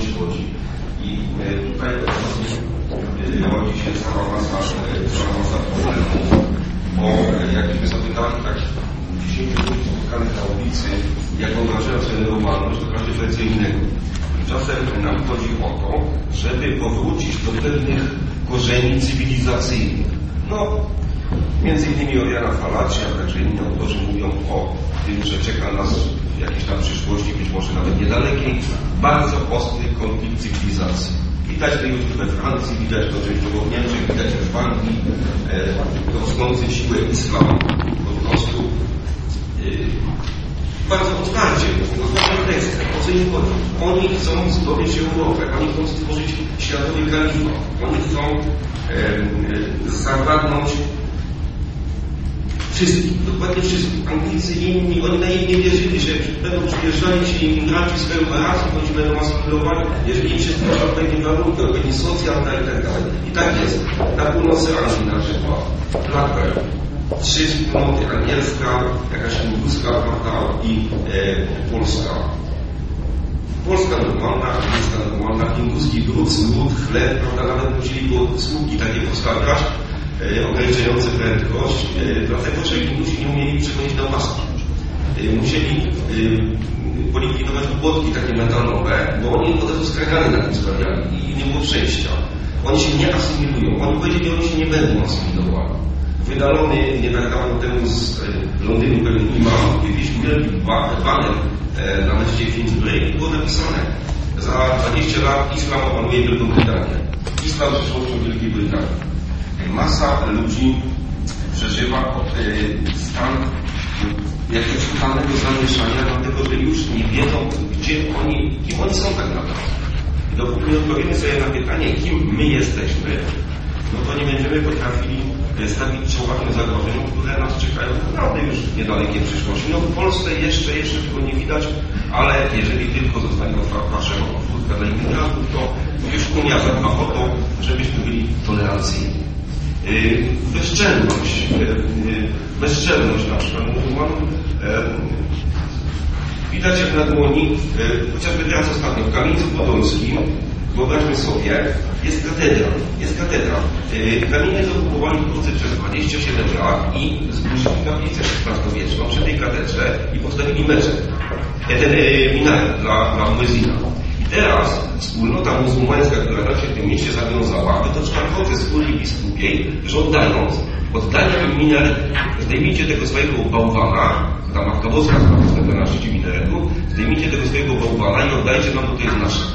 chodzi. I tutaj rodzi się cała masa problemów, bo jakbyśmy sobie dali tak 10 ludzi spotkanych na ulicy, jak wyobrażają sobie normalność, to każdy powie co innego. Czasem nam chodzi o to, żeby powrócić do pewnych korzeni cywilizacyjnych. No, między innymi Oriana Falaci, a także inni autorzy mówią o tym, że czeka nas w jakiejś tam przyszłości, być może nawet niedalekiej, bardzo ostry konflikt cywilizacji. Widać to już we Francji, widać to częściowo w Niemczech, widać też w Anglii, rosnący siłę islamu po prostu bardzo otwarcie, o co im chodzi. Oni chcą zdobyć Europę, oni chcą stworzyć światowy kalifat, oni chcą zawładnąć wszystkim, dokładnie wszystkim. Anglicy i inni, oni na nich nie wierzyli, że będą przyjeżdżali ci imigranci z krajów Azji, oni będą asymilowani, jeżeli im się stworzą odpowiednie warunki, odpowiedni socjalne i tak dalej. I tak jest. Na północy Azji na przykład, Blackburn, 3 wspólnoty, angielska, jakaś hinduska, i polska. Polska normalna, angielska normalna, hinduski drut, smród, chleb, prawda, nawet musieli było słupki takie postargać, ograniczające prędkość, dlatego że Hindusi nie umieli przechodzić na maski. Musieli polikwidować płotki takie metalowe, bo oni od razu skragany na tym sprawiali i nie było przejścia. Oni się nie asymilują. Oni powiedzieli, że oni się nie będą asymilowali. Wydalony nie tak dawno temu z Londynu pewien imam, kiedyś wielki baner na mieście Finsbury, było napisane: za 20 lat islam opanuje Wielką Brytanię. Islam przyszłością Wielkiej Brytanii. Masa ludzi przeżywa stan jakiegoś totalnego zamieszania, dlatego że już nie wiedzą, kim oni są tak naprawdę. I dopóki nie odpowiemy sobie na pytanie, kim my jesteśmy, no to nie będziemy potrafili stawić czoła tym zagrożeniom, które nas czekają naprawdę już w niedalekiej przyszłości. No w Polsce jeszcze tego nie widać, ale jeżeli tylko zostanie otwarta szeroka furtka dla imigrantów, to już Unia zadba o to, żebyśmy byli tolerancyjni. Bezczelność na przykład muzułmanów widać jak na dłoni, chociażby teraz ostatnio w Kamieńcu Podolskim, wyobraźmy sobie, jest katedra. Kamienie zakupowali w Turcji przez 27 lat i zburzyli kaplicę XVI-wieczną przy tej katedrze i postawili meczet, ten minaret dla muezina. I teraz wspólnota muzułmańska, która tam się w tym mieście zawiązała, wytoczyła proces kurii biskupiej, żądając oddania im minaretu. Zdejmijcie tego swojego bałwana, ta Matka Boska postawia na szczycie minaretu, zdejmijcie tego swojego bałwana i oddajcie nam, bo to jest nasze.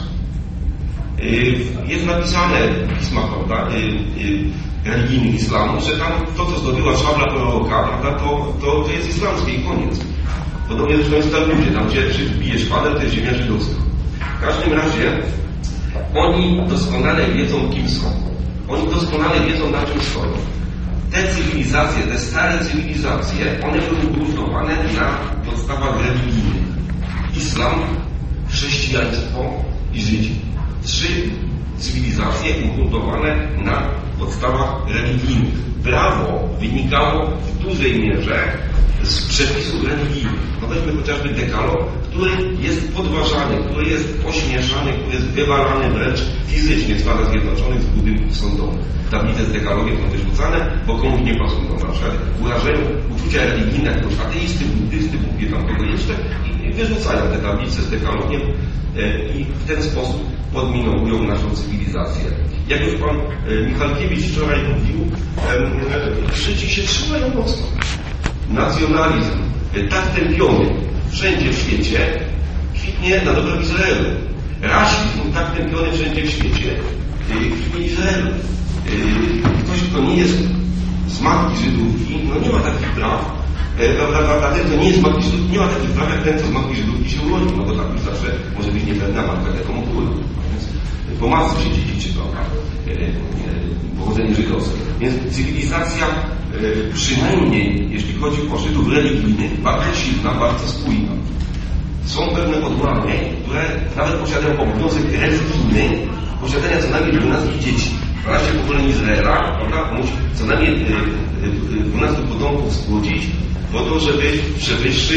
Jest napisane w pismach, prawda, religijnych islamu, że tam to, co zdobyła szabla proroka, prawda, to jest islamskie i koniec. Podobnie zresztą jest tam ludzie, tam gdzie bije szpadę, to jest ziemia żydowska. W każdym razie oni doskonale wiedzą, kim są. Oni doskonale wiedzą, na czym stoją. Te cywilizacje, te stare cywilizacje, one były budowane na podstawach religijnych. Islam, chrześcijaństwo i Żydzi. 3 cywilizacje ugruntowane na podstawach religijnych. Prawo wynikało w dużej mierze z przepisów religijnych. No weźmy chociażby dekalog, który jest podważany, który jest ośmieszany, który jest wywalany wręcz fizycznie w Stanach Zjednoczonych z budynków sądowych. Tablice z dekalogiem są wyrzucane, bo komuś nie pasują. Na przykład urażają uczucia religijne, jakiegoś ateisty, buddysty, Bóg wie tam kogo jeszcze i wyrzucają te tablice z dekalogiem i w ten sposób podminują naszą cywilizację. Jak już pan Michalkiewicz wczoraj mówił, Żydzi się trzymają mocno. Nacjonalizm, tak tępiony wszędzie w świecie, kwitnie na dobro Izraelu. Rasizm, tak tępiony wszędzie w świecie, kwitnie Izraelu. Ktoś, kto nie jest z matki Żydówki, no nie ma takich praw, prawda, ten, co nie jest z matki Żydówki, nie ma takich praw, jak ten, co z matki Żydówki się urodził, no bo tak już zawsze może być niepewna matka, taką kulę. Po matce się dziedziczy, prawda, pochodzenie żydowskie. Więc cywilizacja, przynajmniej jeśli chodzi o Żydów religijnych, bardzo silna, bardzo spójna. Są pewne odłamy, które nawet posiadają obowiązek religijny posiadania co najmniej 12 dzieci. 12 pokoleń Izraela, prawda, musi co najmniej 12 potomków spłodzić po to, żeby przewyższyć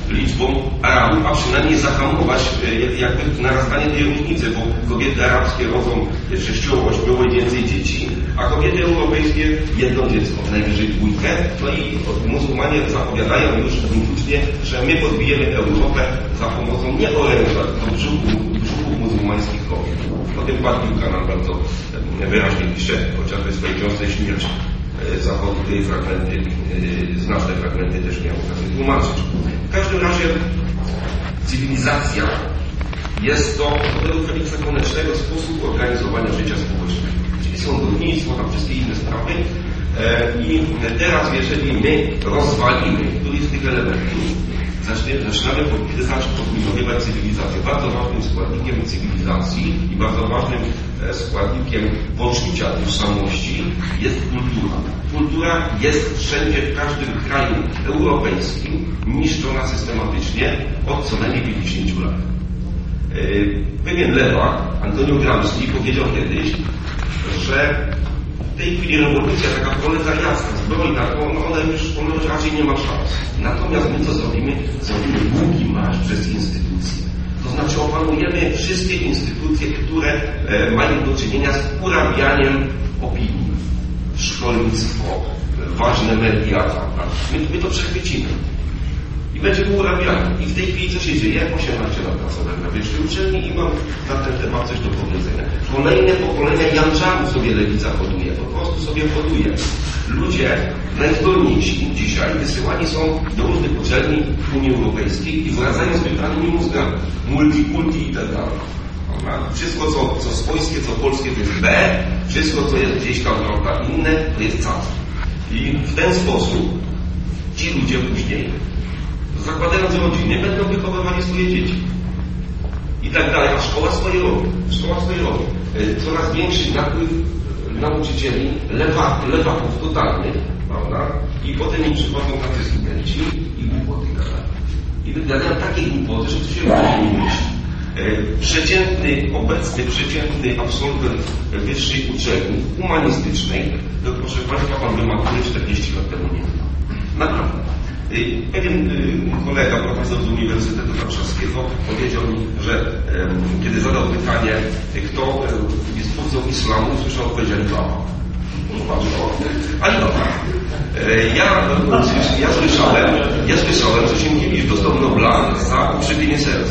liczbą Arabów, a przynajmniej zahamować jakby narastanie tej różnicy, bo kobiety arabskie rodzą 6-8 więcej dzieci, a kobiety europejskie jedno dziecko, najwyżej dwójkę. No i muzułmanie zapowiadają już publicznie, że my podbijemy Europę za pomocą nie oręża do brzuchów muzułmańskich kobiet. O tym pan Piłka nam bardzo wyraźnie pisze, chociażby w swojej książce Śmierć Zachodu, tej fragmenty, znaczne fragmenty też miał okazję tłumaczyć. W każdym razie cywilizacja jest to według Feliksa Konecznego sposób organizowania życia społecznego. Czyli sądownictwo, tam wszystkie inne sprawy. I teraz, jeżeli my rozwalimy któryś z tych elementów, zaczynamy podbudowywać cywilizację. Bardzo ważnym składnikiem cywilizacji i bardzo ważnym składnikiem poczucia tożsamości jest kultura. Kultura jest wszędzie, w każdym kraju europejskim niszczona systematycznie od co najmniej 50 lat. Pewien lewak, Antonio Gramsci, powiedział kiedyś, że w tej chwili rewolucja taka proletariacka, zbrojna, ona już raczej nie ma szans. Natomiast my co zrobimy? Zrobimy długi marsz przez instytucje. To znaczy opanujemy wszystkie instytucje, które mają do czynienia z urabianiem opinii. Szkolnictwo, ważne media, my to przechwycimy. I będziemy urabiani. I w tej chwili co się dzieje? 18 lat pracowałem na wyższej uczelni i mam na ten temat coś do powiedzenia. Kolejne pokolenia janczarów sobie lewica hoduje. Po prostu sobie hoduje. Ludzie najzdolniejsi dzisiaj wysyłani są do różnych uczelni Unii Europejskiej i wracają z wybranymi mózgami. Multikulti i tak dalej. Wszystko co swojskie, co polskie to jest B, wszystko co jest gdzieś tam inne to jest C. I w ten sposób ci ludzie później, zakładając rodziny, będą wychowywali swoje dzieci. I tak dalej, a szkoła swoje robi. Szkoła swoje robi. Coraz większy napływ nauczycieli, lewaków totalnych, prawda? I potem im przychodzą tacy studenci i głupoty gadają. I gadają takie głupoty, że to się nie myśli. Przeciętny absolwent wyższej uczelni humanistycznej, to proszę Państwa, pan by matury 40 lat temu nie miał. Naprawdę. Pewien kolega, profesor z Uniwersytetu Warszawskiego, powiedział mi, że kiedy zadał pytanie, kto jest twórcą islamu, usłyszał odpowiedź Alibaba. Alibaba. Ja słyszałem, że Sienkiewicz dostał Nobla za ukrzywienie serca.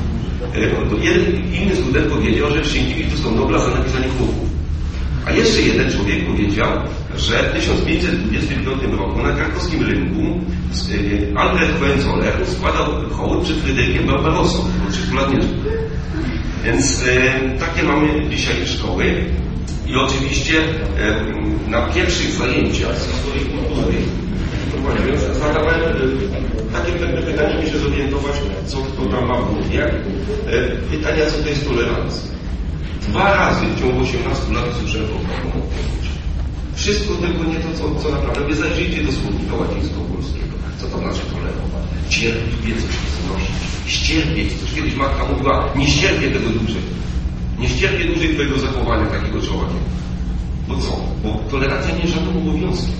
Inny student powiedział, że Sienkiewicz dostał Nobla za napisanie chłopów. A jeszcze jeden człowiek powiedział, że w 1525 roku na krakowskim rynku Albrecht Hohenzoller składał hołd przed Fryderykiem Barbarossą, bo 3 lat nie żył. Więc takie mamy dzisiaj szkoły i oczywiście na pierwszych zajęciach z historii kultury zadawałem takie pewne pytanie, żeby się zorientować, co kto tam ma w głowie. Pytania, co to jest tolerancja. 2 razy w ciągu 18 lat słyszałem o prawo. Wszystko tylko nie to, co naprawdę. Wy zajrzyjcie do słownika łacińsko-polskiego. Co to znaczy tolerować? Cierpliwie coś znosić. Ścierpieć. Coś kiedyś matka mówiła, nie ścierpię tego dłużej. Nie ścierpię dłużej twojego zachowania takiego człowieka. Bo co? Bo tolerancja nie jest żadnym obowiązkiem.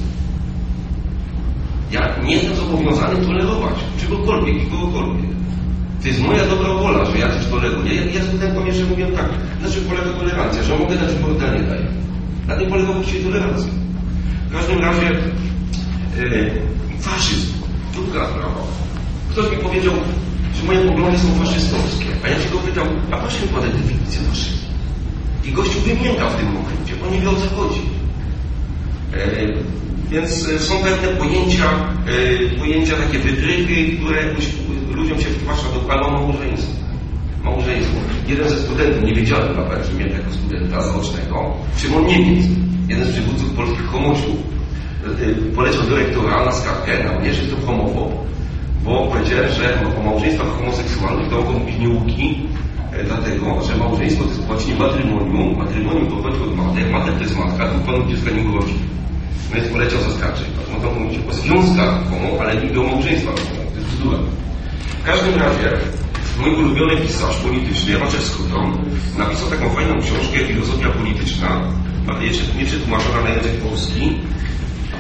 Ja nie jestem zobowiązany tolerować czegokolwiek i kogokolwiek. To jest moja dobra wola, że ja coś toleruję. Ja studentom jeszcze mówię tak, na czym polega tolerancja, że mogę dać portal, nie daję. Na tym polega właściwie tolerancja. W każdym razie faszyzm, druga sprawa. Ktoś mi powiedział, że moje poglądy są faszystowskie, a ja się go pytam, a proszę mi podać definicję faszyzmu. I gościu wymięka w tym momencie, bo nie wie, o co chodzi. Więc są pewne pojęcia takie wytrychy, które ludziom się wtłacza do albo małżeństwo. Jeden ze studentów, nie wiedziałem nawet, że miałem jako studenta zaocznego, Szymon Niemiec, jeden z przywódców polskich homosiów, poleciał do rektora na skargę na mnie, że to homofob, bo powiedział, że o małżeństwach homoseksualnych to mogą być nieuki, dlatego, że małżeństwo to jest właśnie matrymonium. Matrymonium pochodzi od matek, matek to jest matka, tu panu dziecka nie urodzi. No więc poleciał zaskarżyć. No to mówicie o związkach homo, ale nigdy o małżeństwach homo. To jest bzdura. W każdym razie mój ulubiony pisarz polityczny, Maciej Skruton, napisał taką fajną książkę Filozofia polityczna, nie przetłumaczona na język polski,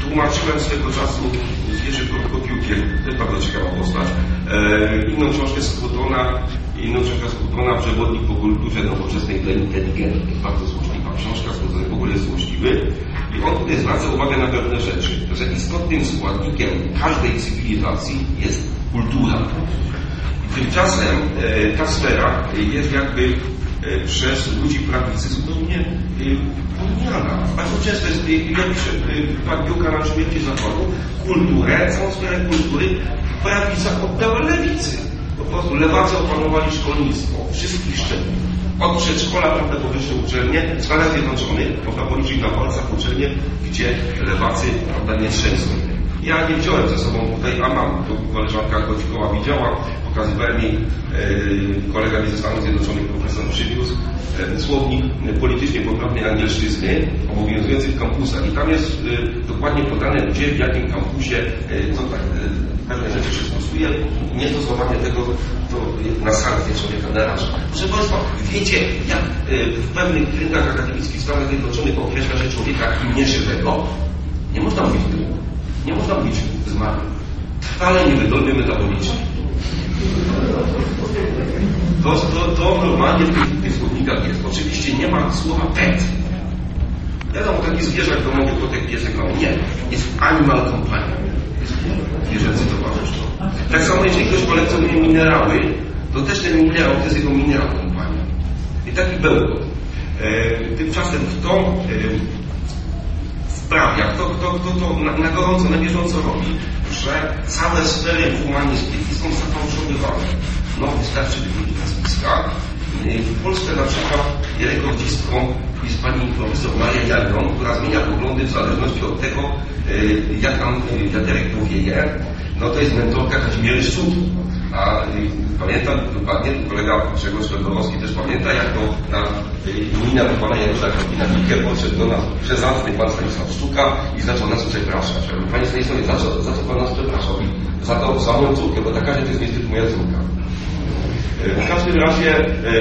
tłumaczyłem swego czasu z Jerzym Kopiukiem, to jest bardzo ciekawa postać, inną książkę z Skutona, Przewodnik po kulturze nowoczesnej dla inteligentnych. Bardzo złośliwa książka, Skutony w ogóle jest złośliwy. I on tutaj zwraca uwagę na pewne rzeczy, że istotnym składnikiem każdej cywilizacji jest kultura. I tymczasem ta sfera jest jakby przez ludzi prawicy zupełnie pomijana. Bardzo często jest, jak pisze pan Biłka na Śmierci Zachodu, kulturę, całą sferę kultury prawica oddała lewicy. Po prostu lewacy opanowali szkolnictwo wszystkich szczebli. Od przedszkola po wyższe uczelnie, w Stanach Zjednoczonych można policzyć na palcach uczelnie, gdzie lewacy nie trzęsą. Ja nie wziąłem ze sobą tutaj, a mam, to koleżanka Kocikoła widziała, pokazywałem jej, kolega mi ze Stanów Zjednoczonych, profesor przywiózł słownik politycznie poprawnej angielszczyzny obowiązujący w kampusach. I tam jest dokładnie podane, gdzie, w jakim kampusie, co tak, pewne rzeczy się stosuje. Niestosowanie tego to na sankcję człowieka naraża. Proszę Państwa, wiecie, jak w pewnych rynkach akademickich w Stanach Zjednoczonych określa się człowieka nieżywego? Nie można mówić tyłu. Nie można mówić zmarły. Trwale niewydolny metabolicznie. To normalnie w tych słownikach jest. Oczywiście nie ma słowa pet. Wiadomo, taki zwierzak domowy, kotek, piesek, no nie. Jest animal companion. Jest zwierzęcy towarzystwo. Tak samo jeżeli ktoś kolekcjonuje minerały, to też ten minerał to jest jego mineral companion. I taki bełkot. Tymczasem kto sprawia, kto na gorąco, na bieżąco robi, że całe sfery humanistyki są zafałszowywane. No, wystarczy wymienić nazwiska. W Polsce na przykład rekordzistką jest pani profesor Maria Jargon, która zmienia poglądy w zależności od tego, jak tam wiaterek powieje. No to jest mentorka Kazimiery Szczut. A pamiętam dokładnie, kolega Grzegorz Szlebowski też pamięta, jak to na imienia pana Janusza Korwina-Mikke podszedł do nas przezantny pan Stanisław Sztuka i zaczął nas przepraszać. Panie Stanisławie, za co pan nas przepraszał? Za to, za moją córkę, bo taka, że to jest niestety moja córka. W każdym razie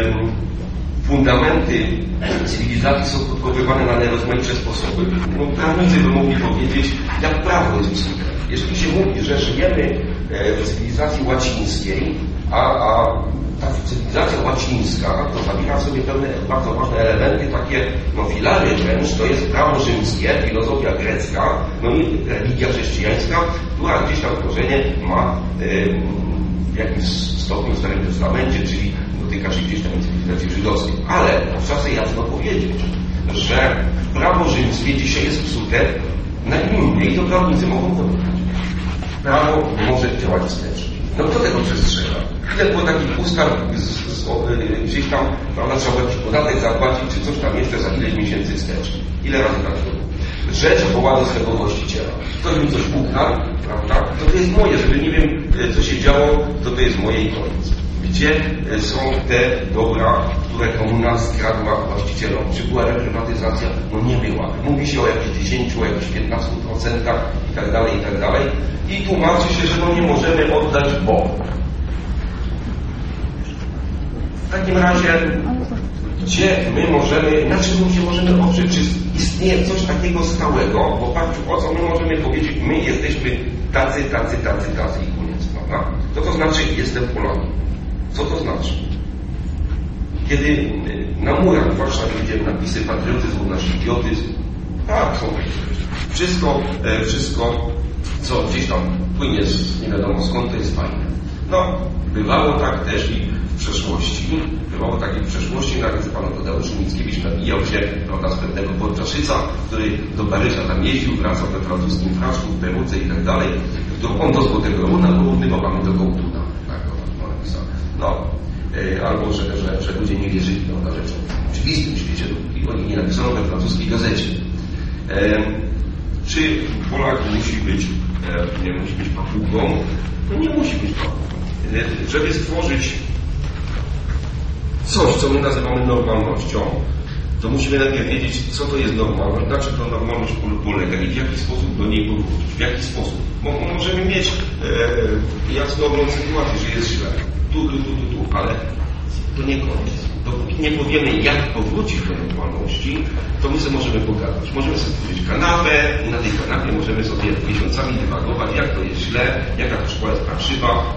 fundamenty cywilizacji są podkopywane na najrozmaitsze sposoby. No, prawnicy by mogli powiedzieć, jak prawo jest psute. Jeżeli się mówi, że żyjemy w cywilizacji łacińskiej, a ta cywilizacja łacińska to zawiera w sobie pewne bardzo ważne elementy, takie filary wręcz, to jest prawo rzymskie, filozofia grecka, no i religia chrześcijańska, która gdzieś tam korzenie ma w jakimś stopniu w Starym Testamencie, czyli dotyka się gdzieś tam cywilizacji żydowskiej. Ale trzeba jasno powiedzieć, że prawo rzymskie dzisiaj jest psute nagminnie i to prawnicy mogą powiedzieć. Prawo może działać wstecz. No kto tego przestrzega? Ile było takich ustaw gdzieś tam, prawda, trzeba jakiś podatek zapłacić, czy coś tam jeszcze za ileś miesięcy wstecz. Ile razy tak było? Rzecz woła do swego właściciela. Ktoś mi coś ukradł, prawda? To jest moje, żeby nie wiem, co się działo, to jest moje i koniec. Gdzie są te dobra, które komuna skradła właścicielom? Czy była reprywatyzacja? No nie była. Mówi się o jakichś 10, o jakichś 15% i tak dalej, i tak dalej. I tłumaczy się, że no nie możemy oddać, bo. W takim razie, gdzie my możemy, na czym się możemy oprzeć? Czy istnieje coś takiego stałego? W oparciu o co my możemy powiedzieć, my jesteśmy tacy i koniec, prawda? To znaczy, jestem Polakiem. Co to znaczy? Kiedy na murach w Warszawie widziałem napisy patriotyzm, nasz idiotyzm, tak, są wszystko, co gdzieś tam płynie z nie wiadomo skąd, to jest fajne. No, bywało tak też i w przeszłości. Bywało tak i w przeszłości, nawet pan Tadeusz Mickiewicz nabijał się, prawda, z pewnego Podczaszyca, który do Paryża tam jeździł, wracał we francuskim fraszku, w peruce i tak dalej. On do Złotego Runa porównywał mamy do Gołtuna. Tak, to napisał. No, albo, że ludzie nie wierzyli, prawda, rzeczą w oczywistym świecie, i oni nie napisano we francuskiej gazecie. Czy Polak musi być papugą? No nie musi być papugą. Żeby stworzyć coś, co my nazywamy normalnością, to musimy najpierw wiedzieć, co to jest normalność, na czym ta normalność polega i w jaki sposób do niej powrócić. W jaki sposób. Bo możemy mieć jasnową sytuację, że jest źle. Tu, ale to nie koniec. Dopóki nie powiemy, jak powrócić do normalności, to my sobie możemy pogadać. Możemy sobie powiedzieć kanapę i na tej kanapie możemy sobie miesiącami dywagować, jak to jest źle, jaka to szkoła jest parszywa,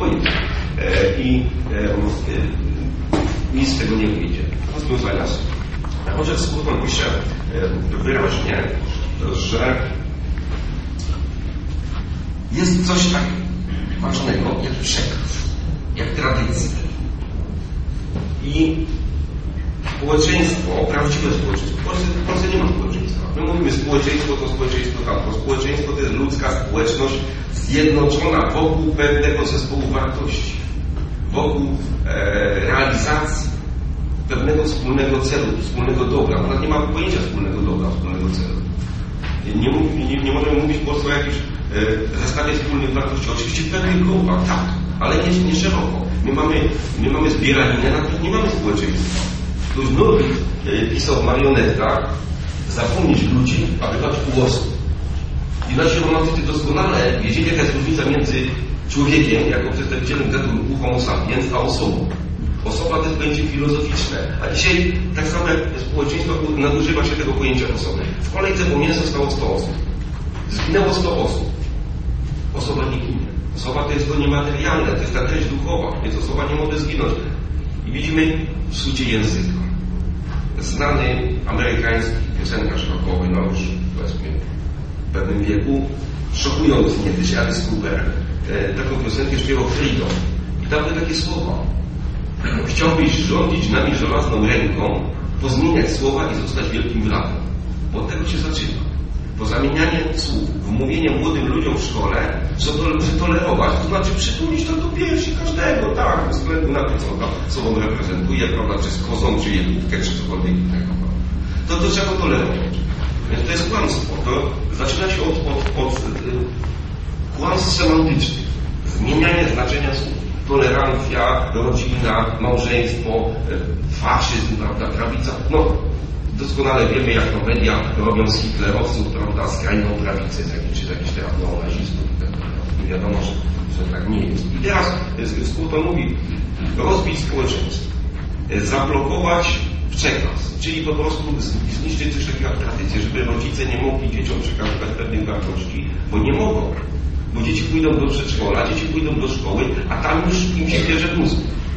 nic z tego nie wyjdzie. Rozwiązania są. Może Skruton pisze wyraźnie, że jest coś tak ważnego jak przekaz, jak tradycja. I społeczeństwo, prawdziwe społeczeństwo, w Polsce nie ma społeczeństwa. My mówimy społeczeństwo to społeczeństwo tamto. Społeczeństwo to jest ludzka społeczność zjednoczona wokół pewnego zespołu wartości, wokół realizacji pewnego wspólnego celu, wspólnego dobra. Ona nie ma pojęcia wspólnego dobra, wspólnego celu. Nie możemy mówić w Polsce o jakiejś zestawie wspólnych wartości. Oczywiście w pewnych grupach, tak, ale nie szeroko. My mamy zbieraninę, na których nie mamy społeczeństwa. Ktoś Norwid pisał w marionetkach zapomnieć ludzi, aby dać głos. I nasi romantycy doskonale wiedzieli, jaka jest różnica między człowiekiem, jako przedstawicielem gatunku Homo sapiens, a osobą. Osoba to jest pojęcie filozoficzne, a dzisiaj tak samo jak społeczeństwo nadużywa się tego pojęcia osoby. W kolejce po mięso stało 100 osób. Zginęło 100 osób. Osoba nie ginie. Osoba to jest to niematerialne, to jest ta treść duchowa, więc osoba nie może zginąć. I widzimy w skrócie języka. Znany amerykański piosenkarz rockowy, no już powiedzmy w pewnym wieku, szokujący niegdyś Alice Cooper, taką piosenkę śpiewał Freedom. I tam były takie słowa. Chciałbyś rządzić nami żelazną ręką, pozmieniać słowa i zostać wielkim bratem. Bo od tego się zaczyna. To zamienianie słów, wmówienie młodym ludziom w szkole, tolerować, to znaczy przytulić to do piersi każdego, tak, bez względu na to, co on reprezentuje, prawda, czy z kozą, czy jedówkę, czy cokolwiek innego. To trzeba tolerować. Więc to jest kłamstwo. To zaczyna się od kłamstw semantycznych. Zmienianie znaczenia słów. Tolerancja, rodzina, małżeństwo, faszyzm, prawda, prawica. No, doskonale wiemy, jak to media robią z hitlerowców, prawda, skrajną prawicę, czy z jakichś neonazistów. Nie wiadomo, że tak nie jest. I teraz Skruton mówi, rozbić społeczeństwo, zablokować przekaz, czyli po prostu zniszczyć coś takiego jak tradycję, żeby rodzice nie mogli dzieciom przekazywać pewnych wartości, bo nie mogą. Bo dzieci pójdą do przedszkola, dzieci pójdą do szkoły, a tam już im się bierze mózg.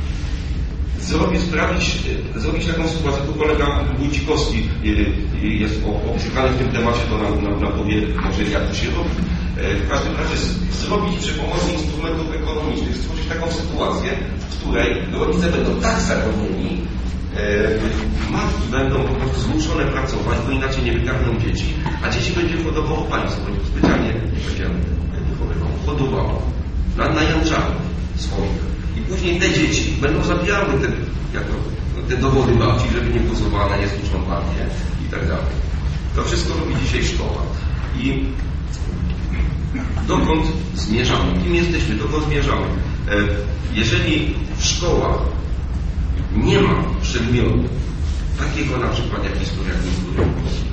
Zrobić taką sytuację, tu kolega Wójcikowski jest obcykany w tym temacie, to nam powie może jak to się robi. W każdym razie zrobić przy pomocy instrumentów ekonomicznych, stworzyć taką sytuację, w której rodzice będą tak zarobieni, matki będą po prostu zmuszone pracować, bo inaczej nie wykarmią dzieci, a dzieci będzie hodowało państwo, będzie specjalnie hodowało na janczarów swoich. I później te dzieci będą zabierały te dowody babci, żeby nie głosowała na niesłuszną partię i tak dalej. To wszystko robi dzisiaj szkoła. I dokąd zmierzamy? Kim jesteśmy? Dokąd zmierzamy? Jeżeli w szkołach nie ma przedmiotu takiego na przykład jak historia kultury,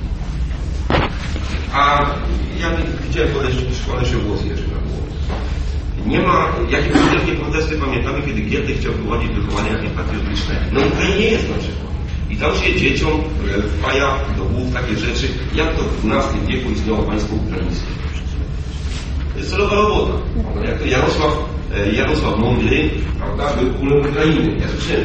a ja widziałem podejść w szkole się włos jeży na głowę. Nie ma, jakie wielkie protesty pamiętamy, kiedy Giedry chciał wyładzić wychowanie jakieś patriotyczne. No i nie jest na przykład. I tam się dzieciom wpaja do głów takie rzeczy, jak to w XII wieku istniało państwo ukraińskie. To jest celowa robota. Jak to Jarosław Mądry, prawda, był królem Ukrainy. Ja słyszałem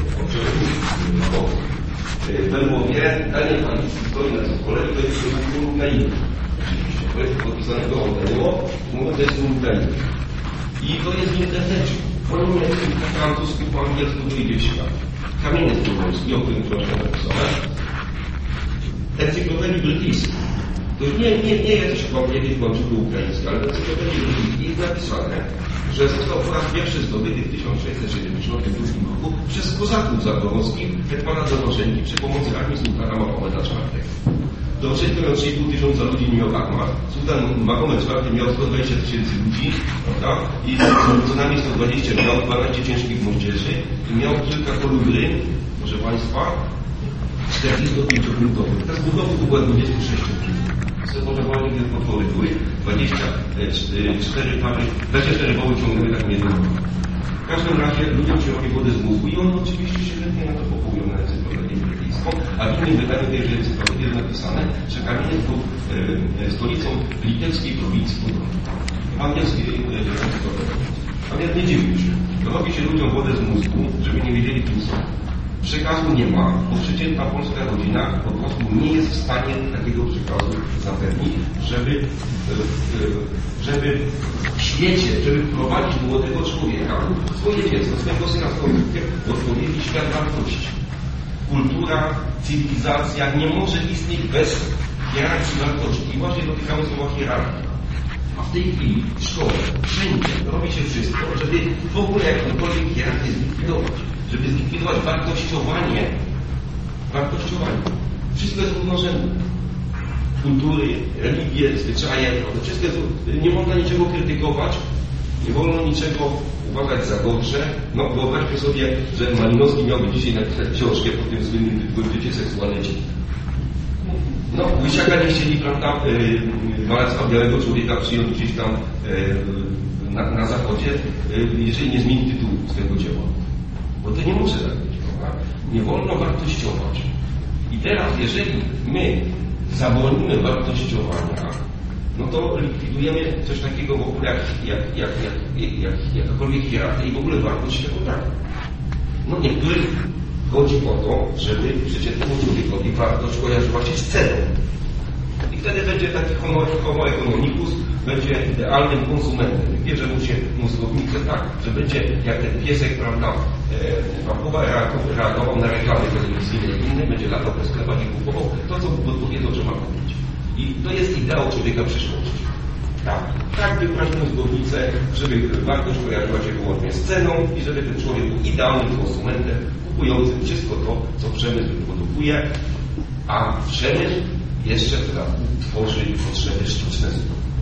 we Lwowie, Daniel Hanicki stoi na zespole, to jest król Ukrainy. Oczywiście, to jest podpisanego Odeło, to jest król Ukrainy. I to jest w internecie. Oni po francusku, po angielsku wyjdzie w świat. Kamienie słowiański, o którym troszkę napisałem. Encyklopedii brytyjskiej. To już nie jakieś kłamczyki ukraińskie, ale w encyklopedii brytyjskiej jest napisane, że został po raz pierwszy zdobyty w 1672 roku przez kozaków zaborowskich hetmana Dobroszewski przy pomocy armii sułtana Mahomeda IV. Dobroszewski miał 3,5 tysiąca ludzi, nie miał Ahmad. Sultan Mahomet IV miał 120 tysięcy ludzi, prawda? I co najmniej 120 miał 12 ciężkich moździerzy i miał kilka kolumny, proszę Państwa, 45-minutowych. Te zbudowy to była 26 minut. Może było nigdy potwory były 24 woły ciągnęły tak między. W każdym razie ludziom się robi wodę z mózgu i oni oczywiście się chętnie na to powołują na encyklopedię brytyjską, a w innym wydaniu tejże encyklopedii jest napisane, że Kamieniec był stolicą litewskiej prowincji Podolskiej. Angielskiej encyklopedii. A więc nie dziwię się. Robi się ludziom wodę z mózgu, żeby nie wiedzieli, kim są. Przekazu nie ma, bo przeciętna polska rodzina po prostu nie jest w stanie takiego przekazu zapewnić, żeby w świecie, żeby wprowadzić młodego człowieka, swoje dziecko, swojego syna, swoją córkę w odpowiedni świat wartości. Kultura, cywilizacja nie może istnieć bez hierarchii wartości. I właśnie dotykamy słowa hierarchii. A w tej chwili w szkole, wszędzie robi się wszystko, żeby w ogóle jakąkolwiek hierarchię zlikwidować. Żeby zlikwidować wartościowanie. Wszystko jest równorzędne. Kultury, religie, zwyczaje, to wszystko jest, nie można niczego krytykować, nie wolno niczego uważać za gorsze. No wyobraźmy sobie, że Malinowski miałby dzisiaj napisać książkę pod tym słynnym tytułem Życie seksualne dzieci. No, Łysiaka nie chcieli, prawda, Walecka białego człowieka przyjąć gdzieś tam na zachodzie, jeżeli nie zmieni tytułu swojego dzieła. Bo to nie może tak być, prawda? Nie wolno wartościować. I teraz, jeżeli my zabronimy wartościowania, no to likwidujemy coś takiego w ogóle jakakolwiek hierarchia i w ogóle wartość tego tak. No niektórych chodzi o to, żeby przeciętnemu człowiekowi wartość kojarzyła się z ceną. I wtedy będzie taki homo economicus, będzie idealnym konsumentem. Bierze mu się mózgownicę tak, że będzie jak ten piesek, prawda, reagował na reklamy telewizyjne i inne, będzie latał po sklepach i kupował to, co podpowiedzą, że ma kupić. I to jest ideał człowieka przyszłości. Tak wybrać mózgownicę, żeby wartość kojarzyła się wyłącznie z ceną i żeby ten człowiek był idealnym konsumentem, kupującym wszystko to, co przemysł produkuje, a przemysł jeszcze tworzy potrzeby sztuczne.